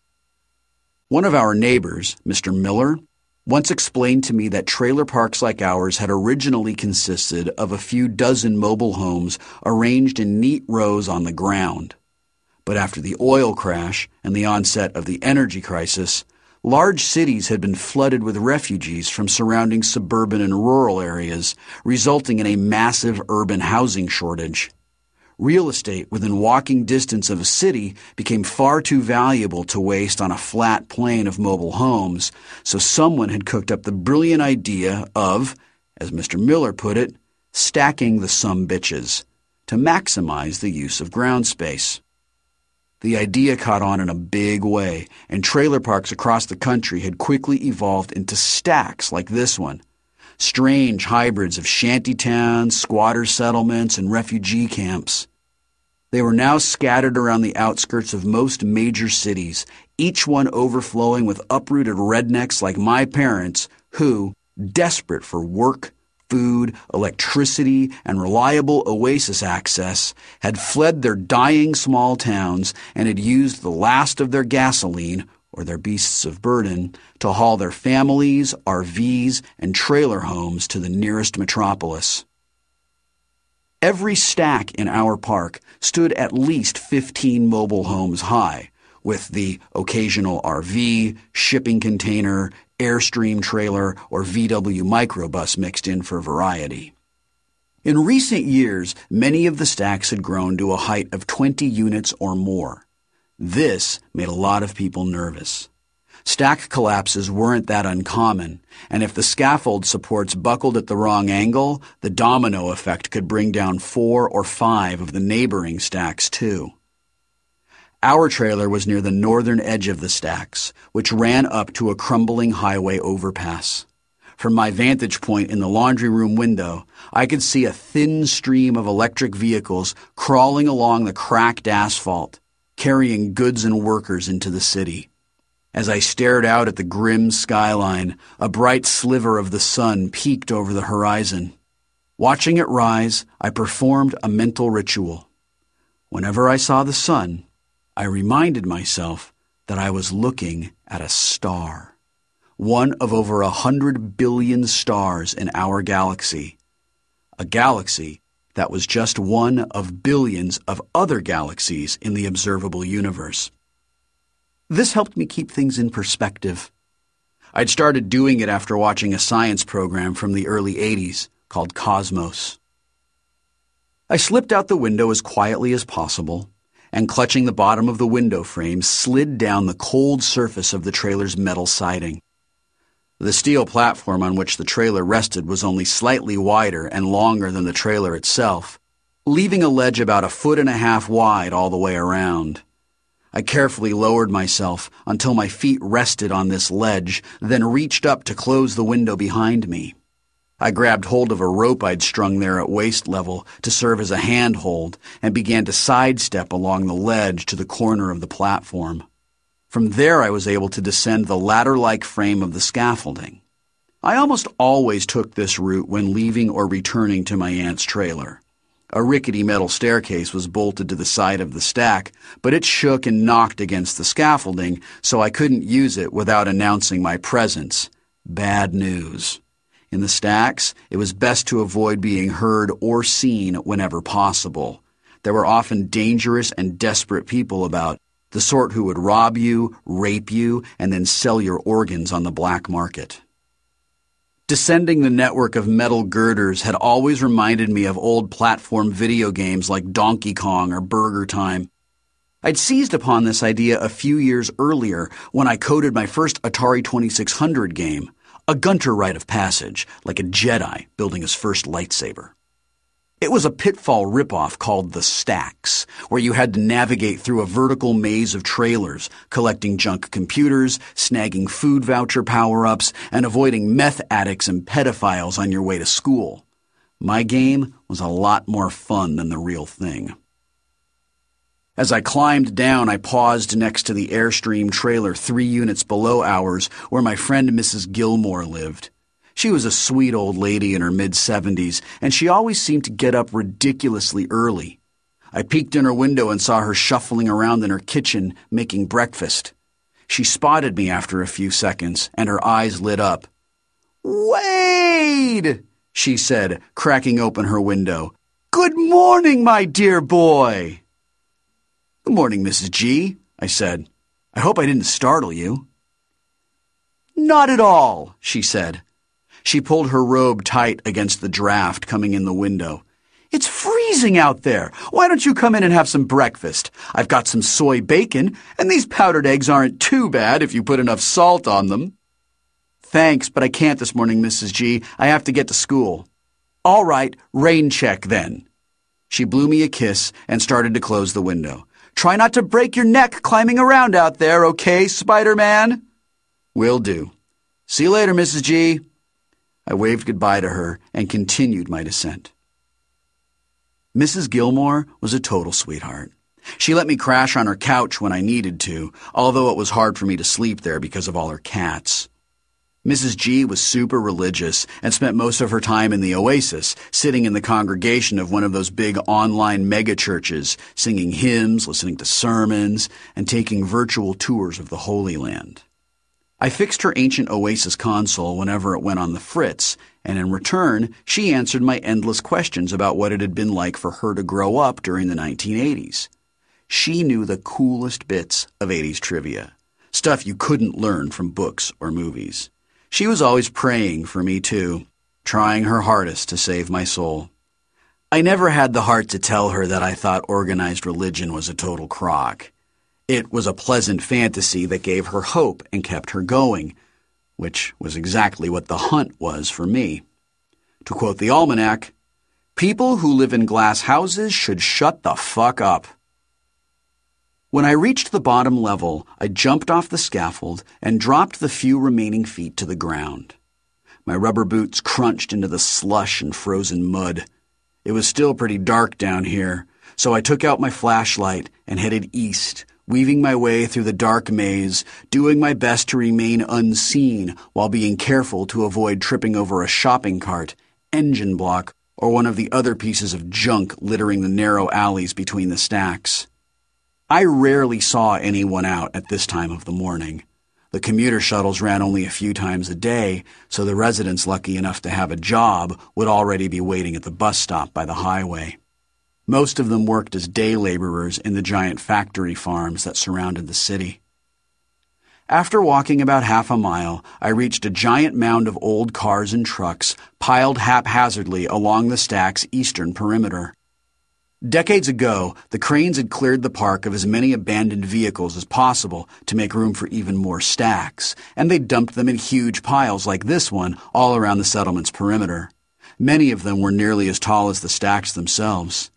One of our neighbors, Mr. Miller, once explained to me that trailer parks like ours had originally consisted of a few dozen mobile homes arranged in neat rows on the ground. But after the oil crash and the onset of the energy crisis, large cities had been flooded with refugees from surrounding suburban and rural areas, resulting in a massive urban housing shortage. Real estate within walking distance of a city became far too valuable to waste on a flat plain of mobile homes, so someone had cooked up the brilliant idea of, as Mr. Miller put it, stacking the sumbitches to maximize the use of ground space. The idea caught on in a big way, and trailer parks across the country had quickly evolved into stacks like this one. Strange hybrids of shantytowns, squatter settlements, and refugee camps. They were now scattered around the outskirts of most major cities, each one overflowing with uprooted rednecks like my parents who, desperate for work, food, electricity, and reliable oasis access, had fled their dying small towns and had used the last of their gasoline, or their beasts of burden, to haul their families, RVs, and trailer homes to the nearest metropolis. Every stack in our park stood at least 15 mobile homes high, with the occasional RV, shipping container, Airstream trailer, or VW microbus mixed in for variety. In recent years, many of the stacks had grown to a height of 20 units or more. This made a lot of people nervous. Stack collapses weren't that uncommon, and if the scaffold supports buckled at the wrong angle, the domino effect could bring down 4 or 5 of the neighboring stacks too. Our trailer was near the northern edge of the stacks, which ran up to a crumbling highway overpass. From my vantage point in the laundry room window, I could see a thin stream of electric vehicles crawling along the cracked asphalt, carrying goods and workers into the city. As I stared out at the grim skyline, a bright sliver of the sun peeked over the horizon. Watching it rise, I performed a mental ritual. Whenever I saw the sun, I reminded myself that I was looking at a star. One of over 100 billion stars in our galaxy. A galaxy that was just one of billions of other galaxies in the observable universe. This helped me keep things in perspective. I'd started doing it after watching a science program from the early 80s called Cosmos. I slipped out the window as quietly as possible and, clutching the bottom of the window frame, slid down the cold surface of the trailer's metal siding. The steel platform on which the trailer rested was only slightly wider and longer than the trailer itself, leaving a ledge about 1.5 feet wide all the way around. I carefully lowered myself until my feet rested on this ledge, then reached up to close the window behind me. I grabbed hold of a rope I'd strung there at waist level to serve as a handhold and began to sidestep along the ledge to the corner of the platform. From there, I was able to descend the ladder-like frame of the scaffolding. I almost always took this route when leaving or returning to my aunt's trailer. A rickety metal staircase was bolted to the side of the stack, but it shook and knocked against the scaffolding, so I couldn't use it without announcing my presence. Bad news. In the stacks, it was best to avoid being heard or seen whenever possible. There were often dangerous and desperate people about, the sort who would rob you, rape you, and then sell your organs on the black market. Descending the network of metal girders had always reminded me of old platform video games like Donkey Kong or Burger Time. I'd seized upon this idea a few years earlier when I coded my first Atari 2600 game, a Gunter rite of passage, like a Jedi building his first lightsaber. It was a Pitfall ripoff called The Stacks, where you had to navigate through a vertical maze of trailers, collecting junk computers, snagging food voucher power-ups, and avoiding meth addicts and pedophiles on your way to school. My game was a lot more fun than the real thing. As I climbed down, I paused next to the Airstream trailer 3 units below ours, where my friend Mrs. Gilmore lived. She was a sweet old lady in her mid-70s, and she always seemed to get up ridiculously early. I peeked in her window and saw her shuffling around in her kitchen, making breakfast. She spotted me after a few seconds, and her eyes lit up. "Wade!" she said, cracking open her window. "Good morning, my dear boy." "Good morning, Mrs. G," I said. "I hope I didn't startle you." "Not at all," she said. She pulled her robe tight against the draft coming in the window. "It's freezing out there. Why don't you come in and have some breakfast? I've got some soy bacon, and these powdered eggs aren't too bad if you put enough salt on them." "Thanks, but I can't this morning, Mrs. G. I have to get to school." "All right, rain check then." She blew me a kiss and started to close the window. "Try not to break your neck climbing around out there, okay, Spider-Man?" "Will do. See you later, Mrs. G." I waved goodbye to her and continued my descent. Mrs. Gilmore was a total sweetheart. She let me crash on her couch when I needed to, although it was hard for me to sleep there because of all her cats. Mrs. G was super religious and spent most of her time in the Oasis, sitting in the congregation of one of those big online megachurches, singing hymns, listening to sermons, and taking virtual tours of the Holy Land. I fixed her ancient Oasis console whenever it went on the fritz, and in return, she answered my endless questions about what it had been like for her to grow up during the 1980s. She knew the coolest bits of 80s trivia, stuff you couldn't learn from books or movies. She was always praying for me too, trying her hardest to save my soul. I never had the heart to tell her that I thought organized religion was a total crock. It was a pleasant fantasy that gave her hope and kept her going, which was exactly what the hunt was for me. To quote the almanac, "People who live in glass houses should shut the fuck up." When I reached the bottom level, I jumped off the scaffold and dropped the few remaining feet to the ground. My rubber boots crunched into the slush and frozen mud. It was still pretty dark down here, so I took out my flashlight and headed east, weaving my way through the dark maze, doing my best to remain unseen while being careful to avoid tripping over a shopping cart, engine block, or one of the other pieces of junk littering the narrow alleys between the stacks. I rarely saw anyone out at this time of the morning. The commuter shuttles ran only a few times a day, so the residents lucky enough to have a job would already be waiting at the bus stop by the highway. Most of them worked as day laborers in the giant factory farms that surrounded the city. After walking about half a mile, I reached a giant mound of old cars and trucks piled haphazardly along the stack's eastern perimeter. Decades ago, the cranes had cleared the park of as many abandoned vehicles as possible to make room for even more stacks, and they dumped them in huge piles like this one all around the settlement's perimeter. Many of them were nearly as tall as the stacks themselves.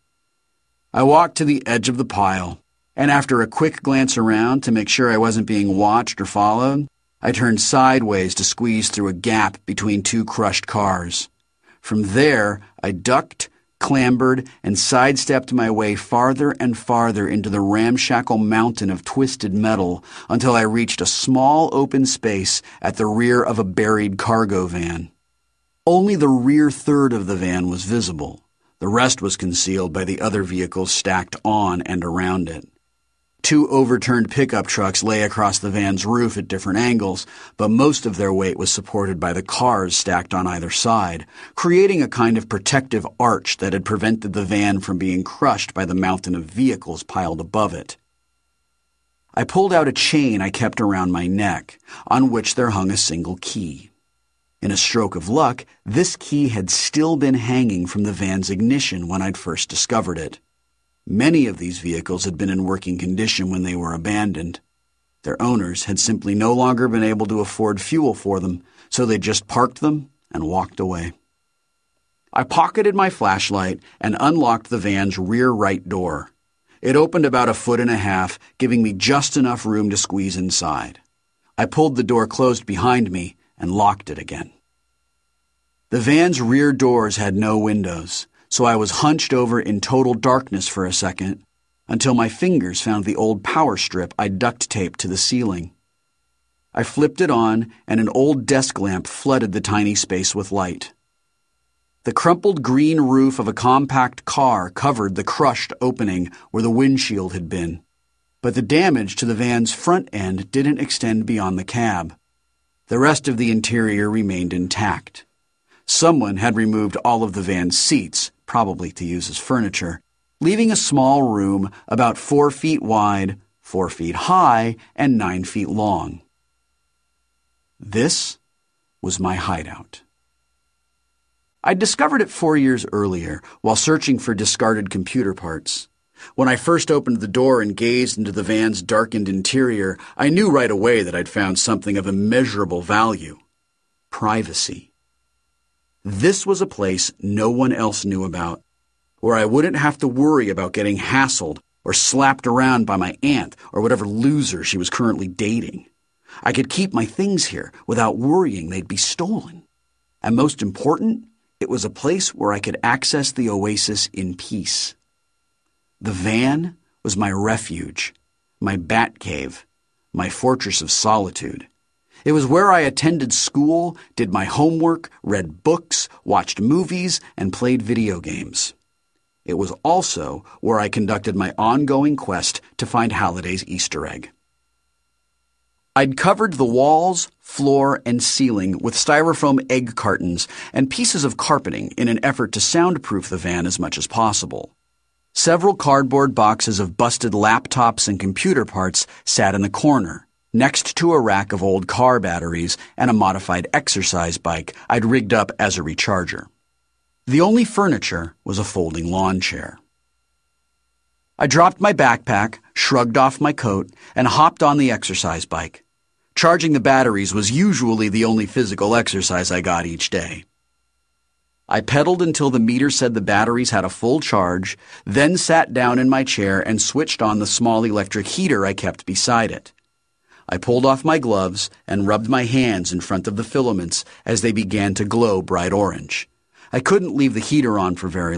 I walked to the edge of the pile, and after a quick glance around to make sure I wasn't being watched or followed, I turned sideways to squeeze through a gap between two crushed cars. From there, I ducked, clambered, and sidestepped my way farther and farther into the ramshackle mountain of twisted metal until I reached a small open space at the rear of a buried cargo van. Only the rear third of the van was visible. The rest was concealed by the other vehicles stacked on and around it. Two overturned pickup trucks lay across the van's roof at different angles, but most of their weight was supported by the cars stacked on either side, creating a kind of protective arch that had prevented the van from being crushed by the mountain of vehicles piled above it. I pulled out a chain I kept around my neck, on which there hung a single key. In a stroke of luck, this key had still been hanging from the van's ignition when I'd first discovered it. Many of these vehicles had been in working condition when they were abandoned. Their owners had simply no longer been able to afford fuel for them, so they just parked them and walked away. I pocketed my flashlight and unlocked the van's rear right door. It opened about 1.5 feet, giving me just enough room to squeeze inside. I pulled the door closed behind me and locked it again. The van's rear doors had no windows, so I was hunched over in total darkness for a second until my fingers found the old power strip I duct taped to the ceiling. I flipped it on, and an old desk lamp flooded the tiny space with light. The crumpled green roof of a compact car covered the crushed opening where the windshield had been, but the damage to the van's front end didn't extend beyond the cab. The rest of the interior remained intact. Someone had removed all of the van's seats, probably to use as furniture, leaving a small room about 4 feet wide, 4 feet high, and 9 feet long. This was my hideout. I'd discovered it 4 years earlier while searching for discarded computer parts. When I first opened the door and gazed into the van's darkened interior, I knew right away that I'd found something of immeasurable value: privacy. This was a place no one else knew about, where I wouldn't have to worry about getting hassled or slapped around by my aunt or whatever loser she was currently dating. I could keep my things here without worrying they'd be stolen. And most important, it was a place where I could access the oasis in peace. The van was my refuge, my bat cave, my fortress of solitude. It was where I attended school, did my homework, read books, watched movies, and played video games. It was also where I conducted my ongoing quest to find Halliday's Easter egg. I'd covered the walls, floor, and ceiling with styrofoam egg cartons and pieces of carpeting in an effort to soundproof the van as much as possible. Several cardboard boxes of busted laptops and computer parts sat in the corner. next to a rack of old car batteries and a modified exercise bike I'd rigged up as a recharger. The only furniture was a folding lawn chair. I dropped my backpack, shrugged off my coat, and hopped on the exercise bike. Charging the batteries was usually the only physical exercise I got each day. I pedaled until the meter said the batteries had a full charge, then sat down in my chair and switched on the small electric heater I kept beside it. I pulled off my gloves and rubbed my hands in front of the filaments as they began to glow bright orange. I couldn't leave the heater on for very